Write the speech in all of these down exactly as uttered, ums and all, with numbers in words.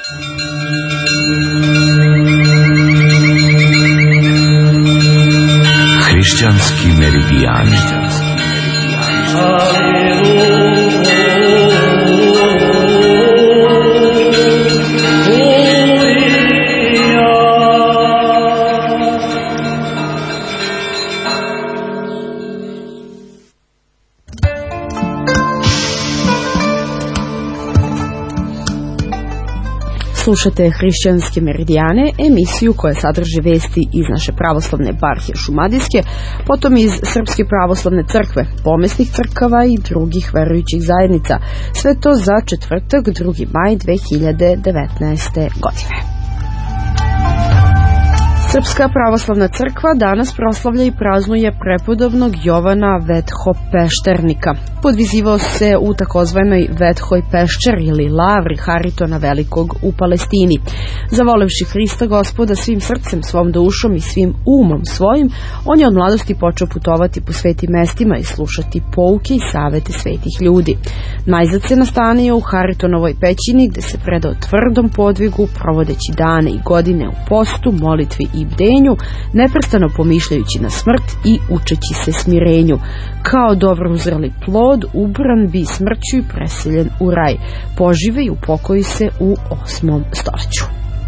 Hrišćanski meridijani. Slušate Hrišćanske meridijane, emisiju koja sadrži vesti iz naše pravoslavne eparhije Šumadijske, potom iz Srpske pravoslavne crkve, pomesnih crkava i drugih verujućih zajednica. Sve to za četvrtak, drugi maj dve hiljade devetnaeste. godine. Srpska pravoslavna crkva danas proslavlja i praznuje prepodobnog Jovana Vetho-Pešternika. Podvizivao se u takozvanoj Vethoj Peščer ili lavri Haritona Velikog u Palestini. Zavolevši Hrista Gospoda svim srcem, svom dušom i svim umom svojim, on je od mladosti počeo putovati po svetim mestima i slušati pouke i savete svetih ljudi. Najzad se nastanio u Haritonovoj pećini, gde se predao tvrdom podvigu, provodeći dane i godine u postu, molitvi i bdenju, neprestano pomišljajući na smrt i učeći se smirenju. Kao dobro uzrali plod, ubran bi smrću i preseljen u raj. Požive i upokoji se u osmom stoljeću.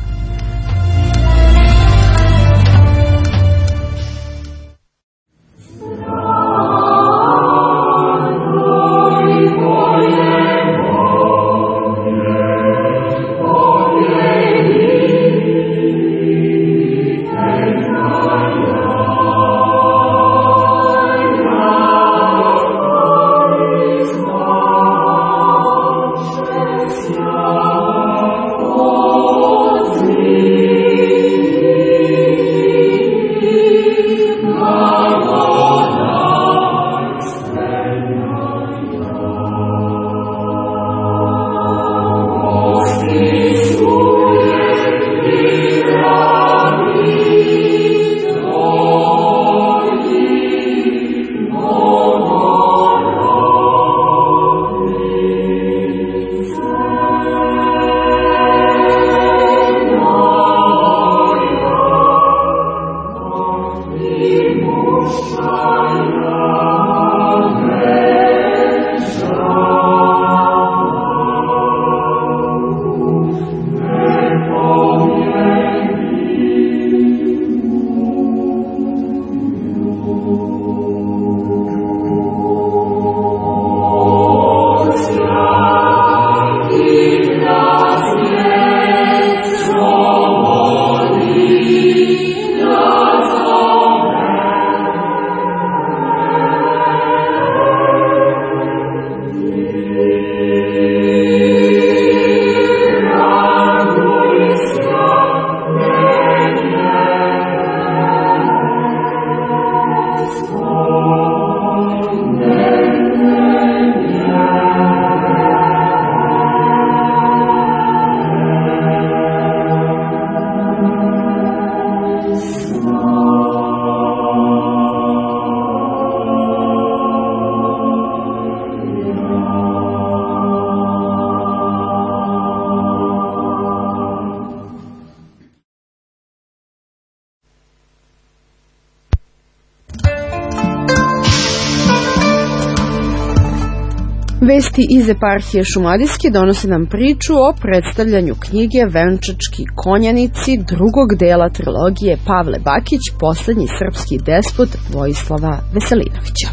Vesti iz eparhije Šumadijske donose nam priču o predstavljanju knjige Venčački konjanici drugog dela trilogije Pavle Bakić, poslednji srpski despot Vojislava Veselinovića.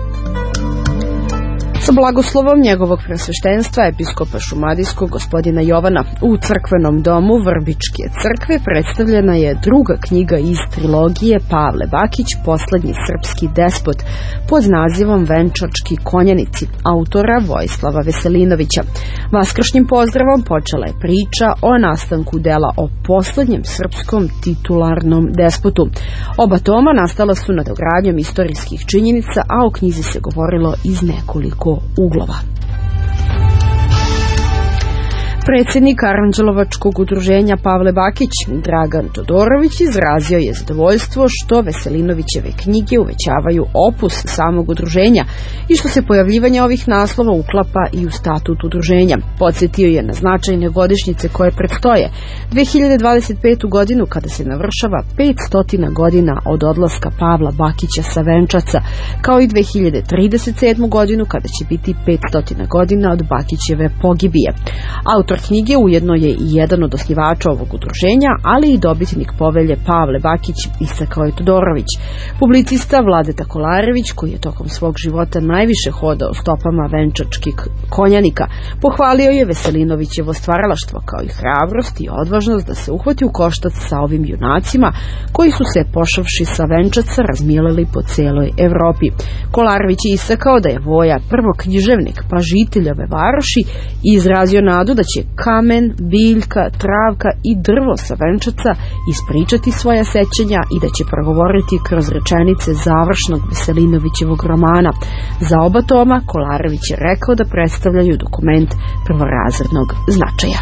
Sa blagoslovom njegovog presveštenstva episkopa Šumadijskog gospodina Jovana u crkvenom domu Vrbičke crkve predstavljena je druga knjiga iz trilogije Pavle Bakić, poslednji srpski despot, pod nazivom Venčački konjanici, autora Vojislava Veselinovića. Vaskršnjim pozdravom počela je priča o nastanku dela o poslednjem srpskom titularnom despotu. Oba toma nastala su nadogradnjom istorijskih činjenica, a o knjizi se govorilo iz nekoliko uglova. Predsjednik Aranđelovačkog udruženja Pavle Bakić, Dragan Todorović, izrazio je zadovoljstvo što Veselinovićeve knjige uvećavaju opus samog udruženja i što se pojavljivanje ovih naslova uklapa i u statut udruženja. Podsjetio je na značajne godišnjice koje predstoje dve hiljade dvadeset petu godinu kada se navršava petsto godina od odlaska Pavla Bakića sa Venčaca, kao i dve hiljade trideset sedmu godinu kada će biti petsto godina od Bakićeve pogibije. Autor knjige ujedno je i jedan od osnivača ovog udruženja, ali i dobitnik povelje Pavle Bakić, istakao je Todorović. Publicista Vladeta Kolarević, koji je tokom svog života najviše hodao stopama venčačkih konjanika, pohvalio je Veselinovićevo stvaralaštvo kao i hrabrost i odvažnost da se uhvati u koštac sa ovim junacima koji su se pošavši sa Venčaca razmilili po celoj Evropi. Kolarević je istakao da je Voja prvo književnik pa žitelj ove varoši i izrazio nadu da će kamen, biljka, travka i drvo sa Venčaca ispričati svoja sećanja i da će progovoriti kroz rečenice završnog Veselinovićevog romana. Za oba toma Kolarević je rekao da predstavljaju dokument prvorazrednog značaja.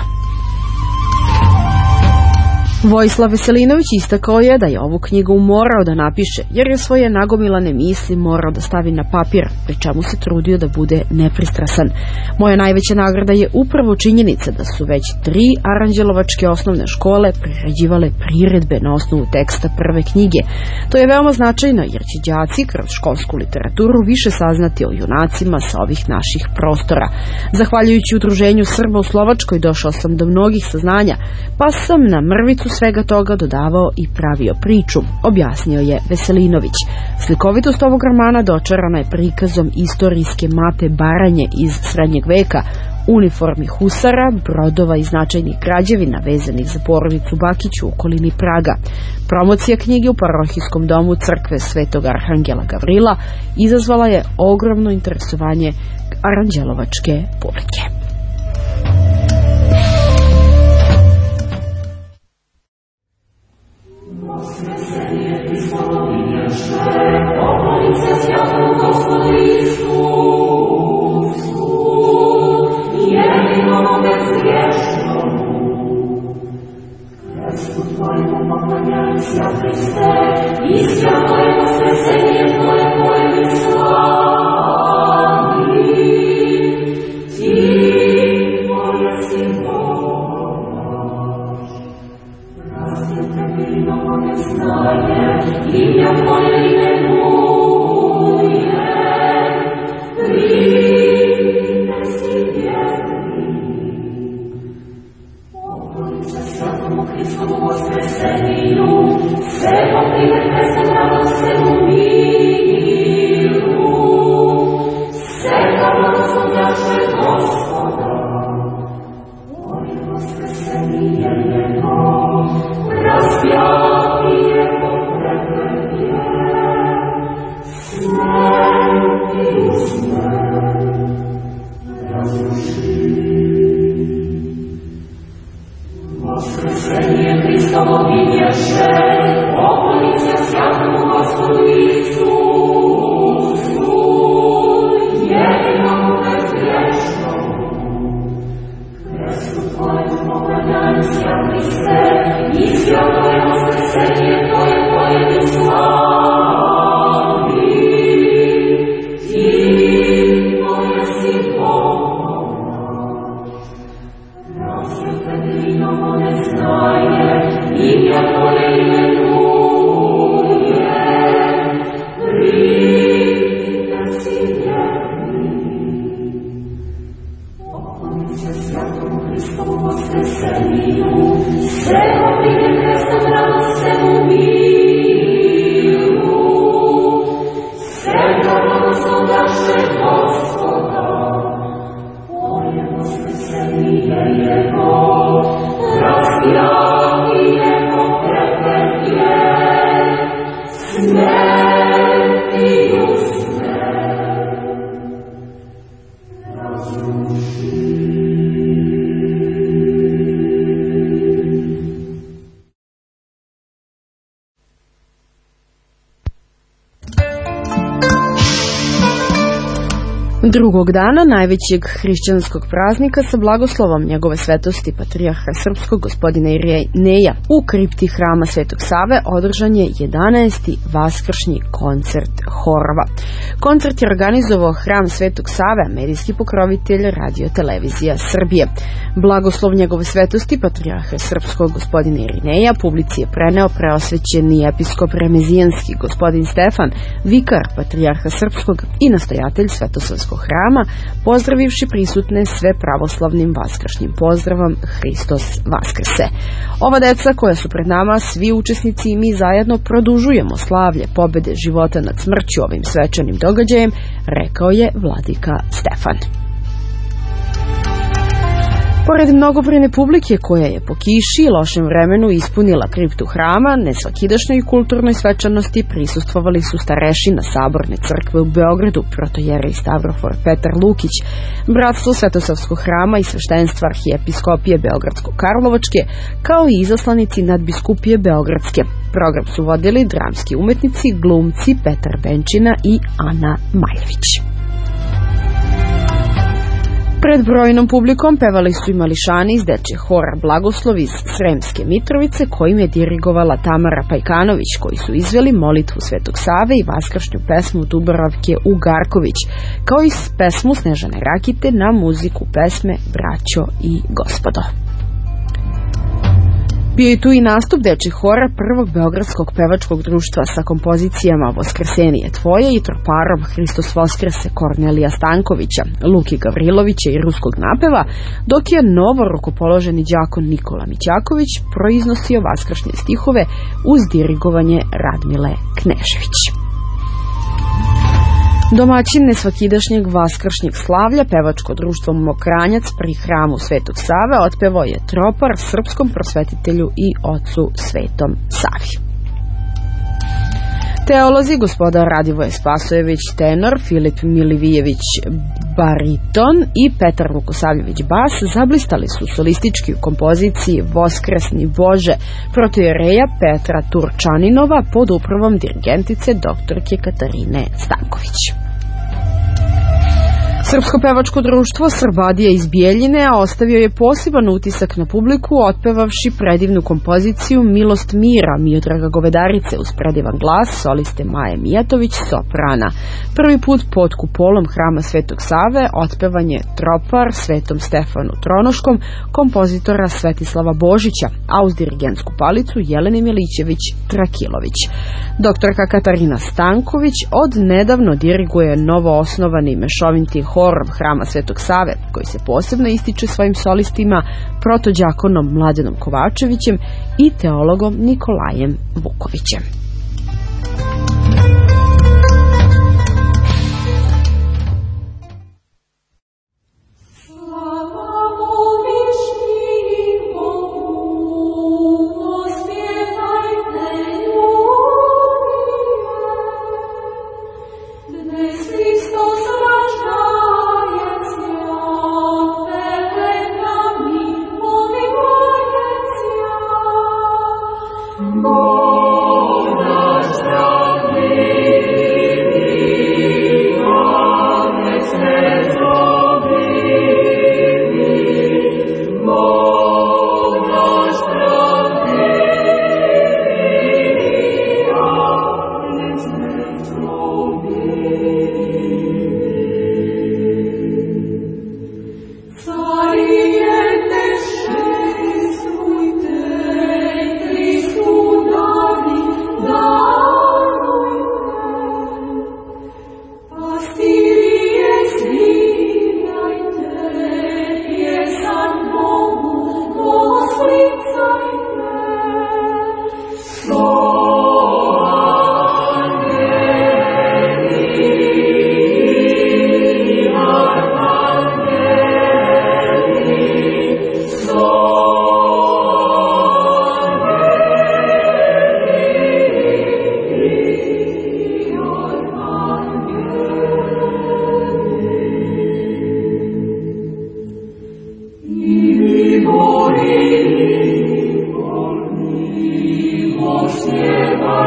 Vojislav Veselinović istakao je da je ovu knjigu morao da napiše jer je svoje nagomilane misli morao da stavi na papir, pri čemu se trudio da bude nepristrasan. Moja najveća nagrada je upravo činjenica da su već tri Aranđelovačke osnovne škole priređivale priredbe na osnovu teksta prve knjige. To je veoma značajno jer će đaci kroz školsku literaturu više saznati o junacima sa ovih naših prostora. Zahvaljujući udruženju Srba u Slovačkoj došao sam do mnogih saznanja, pa sam na mrvicu svega toga dodavao i pravio priču, objasnio je Veselinović. Slikovitost ovog romana dočarana je prikazom istorijske mape Baranje iz srednjeg veka, uniformi husara, brodova i značajnih građevina vezanih za porodicu Bakić u okolini Praga. Promocija knjige u parohijskom domu crkve Svetog Arhangela Gavrila izazvala je ogromno interesovanje aranđelovačke publike. Drugog dana najvećeg hrišćanskog praznika sa blagoslovom njegove svetosti patrijarha srpskog gospodina Irineja u kripti hrama Svetog Save održan je jedanaesti vaskršnji koncert horova. Koncert je organizovao hram Svetog Save, medijski pokrovitelj Radio Televizija Srbije. Blagoslov njegove svetosti patrijarha srpskog gospodina Irineja publici je preneo preosvećeni episkop remezijanski gospodin Stefan, vikar patrijarha srpskog i nastojatelj Svetosavskog hrama, pozdravivši prisutne sve pravoslavnim vaskršnjim pozdravom Hristos Vaskrse. Ova deca koja su pred nama, svi učesnici i mi zajedno produžujemo slavlje pobede života nad smrću ovim svečanim događajem, rekao je vladika Stefan. Pored mnogobrojne publike koja je po kiši i lošem vremenu ispunila kriptu hrama, nesvakidašnjoj i kulturnoj svečanosti prisustvovali su starešina Saborne crkve u Beogradu, protojerej Stavrofor Petar Lukić, bratstvo Svetosavskog hrama i sveštenstva arhijepiskopije Beogradsko-Karlovačke, kao i izaslanici nadbiskupije Beogradske. Program su vodili dramski umetnici, glumci Petar Benčina i Ana Maljević. Pred brojnom publikom pevali su i mališani iz dečje hora Blagoslov iz Sremske Mitrovice, kojim je dirigovala Tamara Pajkanović, koji su izveli molitvu Svetog Save i vaskršnju pesmu Dubravke Ugarković, kao i pesmu Snežane Rakite na muziku pesme Braćo i Gospodo. Bio je tu i nastup dečjih hora prvog beogradskog pevačkog društva sa kompozicijama Voskrsenije tvoje i troparom Hristos Voskrese Kornelija Stankovića, Luki Gavrilovića i ruskog napeva, dok je novo rukopoloženi đakon Nikola Mićaković proiznosio vaskršnje stihove uz dirigovanje Radmile Knežević. Domaćin nesvakidašnjeg vaskršnjeg slavlja, pevačko društvo Mokranjac pri hramu Svetog Save, otpevao je tropar srpskom prosvetitelju i ocu Svetom Savi. Teolozi gospodar Radivoje Spasojević tenor, Filip Milivijević bariton i Petar Vukosavljević bas zablistali su solistički u kompoziciji Voskresni Bože protojereja Petra Turčaninova pod upravom dirigentice doktorke Katarine Stanković. Srpsko pevačko društvo Srbadija iz Bijeljine ostavio je poseban utisak na publiku otpevavši predivnu kompoziciju Milost mira Miodraga Govedarice uz predivan glas soliste Maje Mijatović soprana. Prvi put pod kupolom hrama Svetog Save otpevan je tropar Svetom Stefanu Tronoškom kompozitora Svetislava Božića, a uz dirigentsku palicu Jelene Milićević Trakilović. Doktorka Katarina Stanković od nedavno diriguje novo osnovani mešoviti hor hrama Svetog Save, koji se posebno ističe svojim solistima, protođakonom Mladenom Kovačevićem i teologom Nikolajem Vukovićem.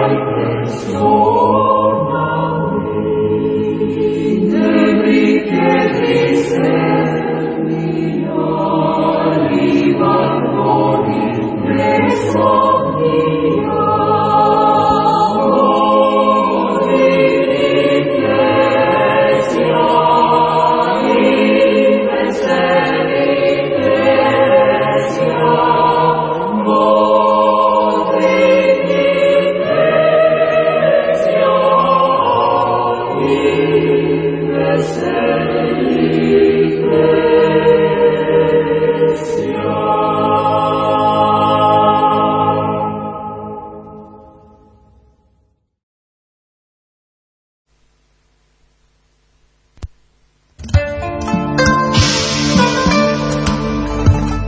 Debri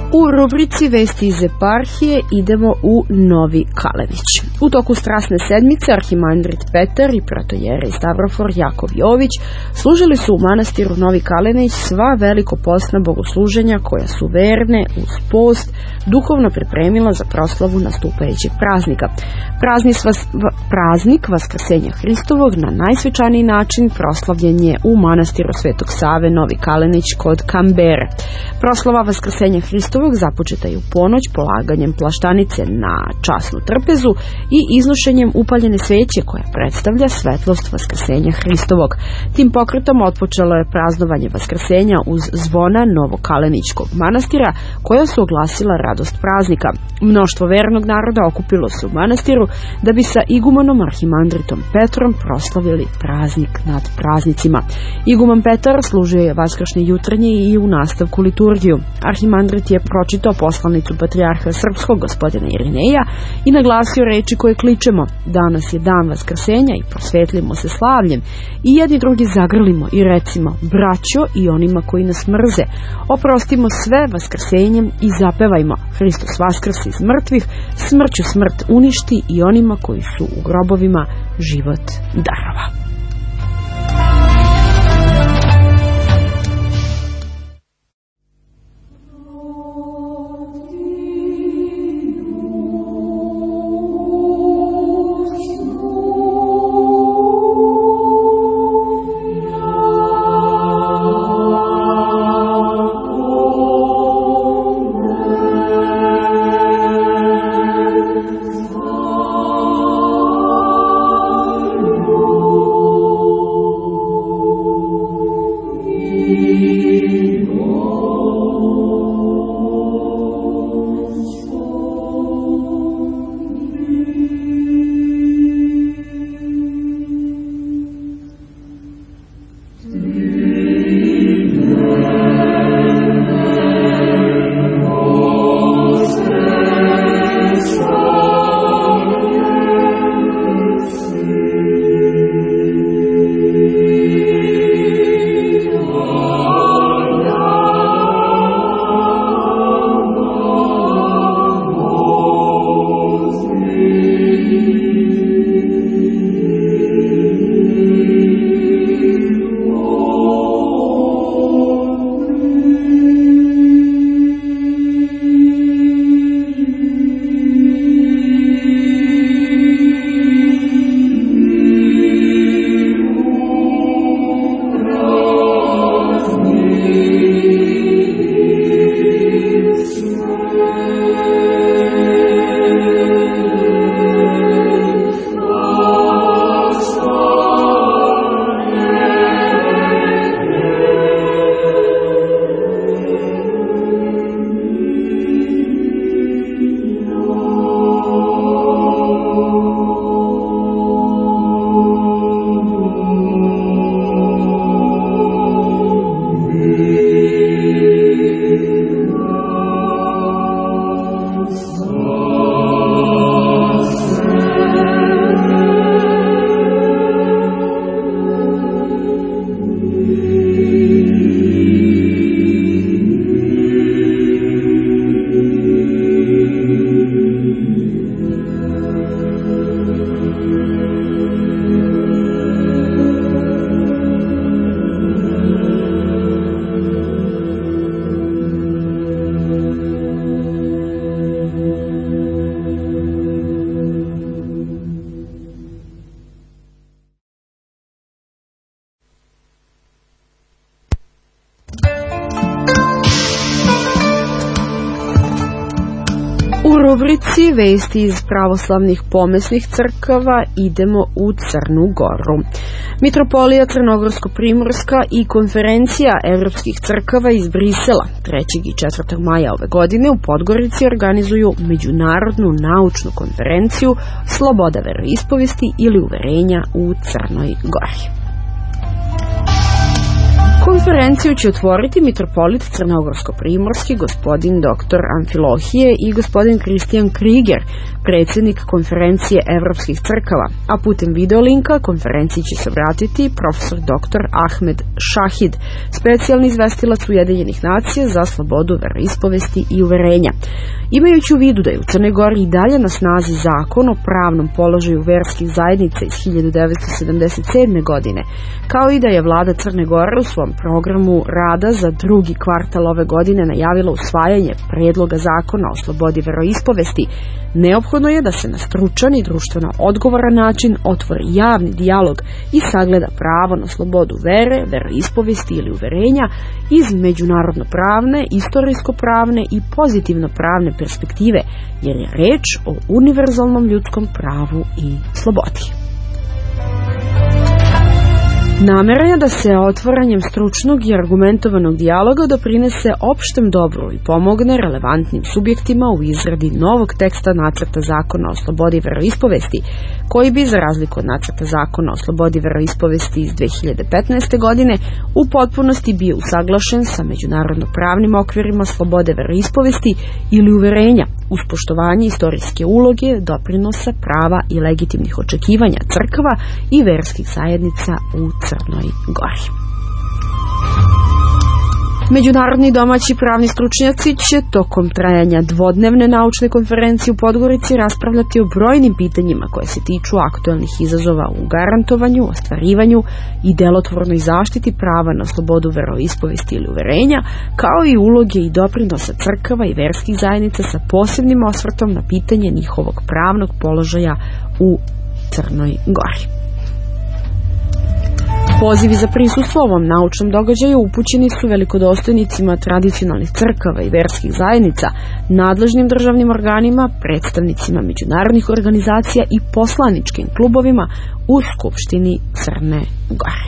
U rubrici Vesti iz eparhije idemo u Novi Kalenić. U toku strasne sedmice arhimandrit Petar i protojerej Stavrofor Jakov Jović služili su u manastiru Novi Kalenić sva velikopostna bogosluženja koja su verne uz post duhovno pripremila za proslavu nastupajućeg praznika. Praznik, vas, praznik Vaskrsenja Hristovog na najsvečaniji način proslavljen je u manastiru Svetog Save Novi Kalenić kod Kambere. Proslava Vaskrsenja Hristovog započeta je u ponoć polaganjem plaštanice na časnu trpezu i iznošenjem upaljene sveće koja predstavlja svetlost Vaskrsenja Hristovog. Tim pokretom otpočelo je praznovanje Vaskrsenja uz zvona Novokaleničkog manastira koja su oglasila radost praznika. Mnoštvo vernog naroda okupilo se u manastiru da bi sa igumanom arhimandritom Petrom proslavili praznik nad praznicima. Iguman Petar služio je vaskršnje jutranje i u nastavku liturgiju. Arhimandrit je pročitao poslanicu patrijarha srpskog gospodina Irineja i naglasio reči koje kličemo: danas je dan Vaskrsenja i prosvetlimo se slavljem i jedni drugi zagrlimo i recimo: braćo i onima koji nas mrze, oprostimo sve Vaskrsenjem i zapevajmo: Hristos vaskrse iz mrtvih, smrću smrt uništi i onima koji su u grobovima život darova. U rubrici Vesti iz pravoslavnih pomesnih crkava idemo u Crnu Goru. Mitropolija Crnogorsko-Primorska i Konferencija evropskih crkava iz Brisela trećeg i četvrtog maja ove godine u Podgorici organizuju međunarodnu naučnu konferenciju Sloboda veroispovesti ili uverenja u Crnoj Gori. Konferenciju će otvoriti mitropolit crnogorsko-primorski gospodin doktor Amfilohije i gospodin Kristijan Kriger, predsjednik konferencije evropskih crkava, a putem videolinka konferenciji će se obratiti profesor doktor Ahmed Šahid, specijalni izvestilac Ujedinjenih nacija za slobodu veroispovesti i uverenja. Imajući u vidu da je u Crnoj Gori i dalje na snazi zakon o pravnom položaju verskih zajednica iz hiljadu devetsto sedamdeset sedme. godine, kao i da je vlada Crne Gore u svom programu rada za drugi kvartal ove godine najavila usvajanje predloga zakona o slobodi veroispovesti, neophodno je da se na stručan i društveno odgovoran način otvori javni dijalog i sagleda pravo na slobodu vere, veroispovesti ili uverenja iz međunarodno-pravne, istorijsko-pravne i pozitivno-pravne perspektive, jer je reč o univerzalnom ljudskom pravu i slobodi. Namera je da se otvaranjem stručnog i argumentovanog dijaloga doprinese opštem dobru i pomogne relevantnim subjektima u izradi novog teksta nacrta zakona o slobodi veroispovesti, koji bi, za razliku od nacrta zakona o slobodi veroispovesti iz dve hiljade petnaeste. godine, u potpunosti bio usaglašen sa međunarodno-pravnim okvirima slobode veroispovesti ili uverenja, uz poštovanje istorijske uloge, doprinosa, prava i legitimnih očekivanja crkava i verskih zajednica u Crnoj Gori. Međunarodni i domaći pravni stručnjaci će tokom trajanja dvodnevne naučne konferencije u Podgorici raspravljati o brojnim pitanjima koje se tiču aktuelnih izazova u garantovanju, ostvarivanju i delotvornoj zaštiti prava na slobodu veroispovesti ili uverenja, kao i uloge i doprinosa crkava i verskih zajednica sa posebnim osvrtom na pitanje njihovog pravnog položaja u Crnoj Gori. Pozivi za prisustvo ovom naučnom događaju upućeni su velikodostojnicima tradicionalnih crkava i verskih zajednica, nadležnim državnim organima, predstavnicima međunarodnih organizacija i poslaničkim klubovima u Skupštini Crne Gore.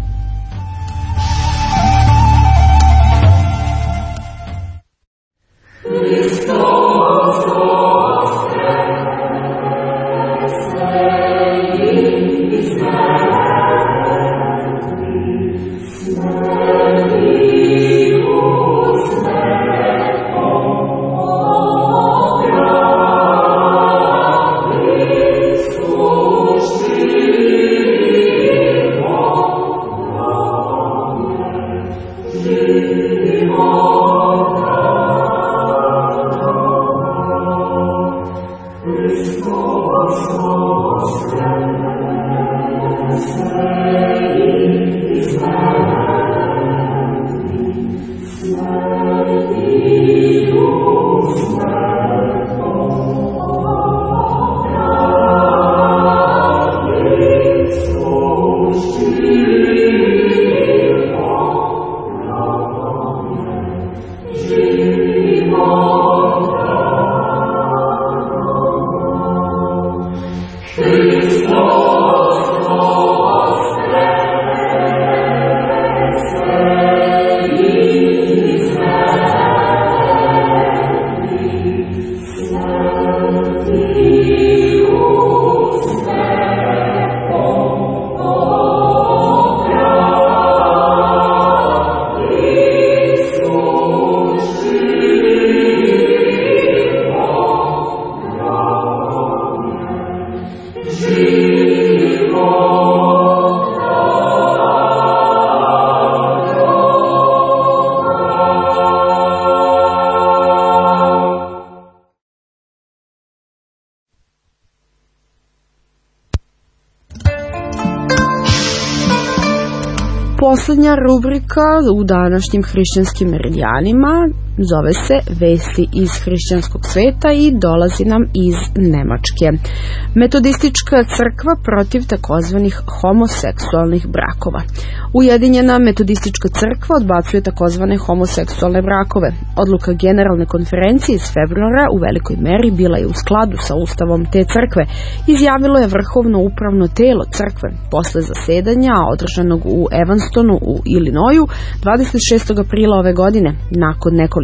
Posljednja rubrika u današnjim hrišćanskim meridijanima zove se Vesti iz hrišćanskog sveta i dolazi nam iz Nemačke. Metodistička crkva protiv takozvanih homoseksualnih brakova. Ujedinjena metodistička crkva odbacuje takozvane homoseksualne brakove. Odluka generalne konferencije iz februara u velikoj meri bila je u skladu sa ustavom te crkve, izjavilo je vrhovno upravno telo crkve posle zasedanja održanog u Evanstonu u Illinoisu dvadeset šestog aprila ove godine, nakon nekoliko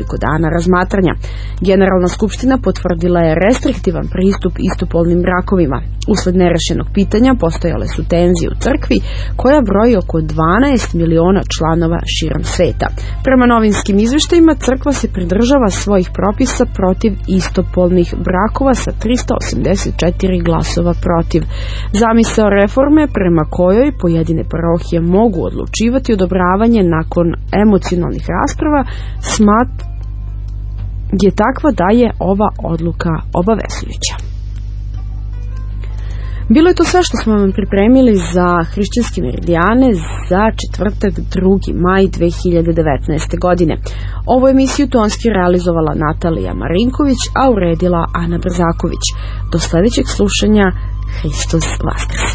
nekoliko dana razmatranja. Generalna skupština potvrdila je restriktivan pristup istopolnim brakovima. Usled nerešenog pitanja postojale su tenzije u crkvi koja broji oko dvanaest miliona članova širom sveta. Prema novinskim izveštajima crkva se pridržava svojih propisa protiv istopolnih brakova sa tristo osamdeset četiri glasova protiv. Zamisao reforme prema kojoj pojedine parohije mogu odlučivati odobravanje nakon emocionalnih rasprava smat je takva da je ova odluka obavezujuća. Bilo je to sve što smo vam pripremili za hrišćanske meridijane za četvrtak drugi maj dve hiljade devetnaeste. godine. Ovu emisiju tonski realizovala Natalija Marinković, a uredila Ana Brzaković. Do sljedećeg slušanja, Hristos Vaskrse.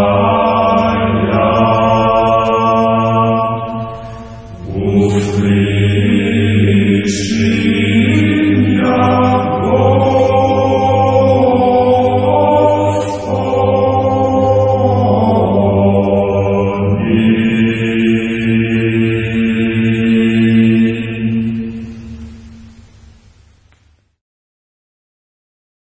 Free.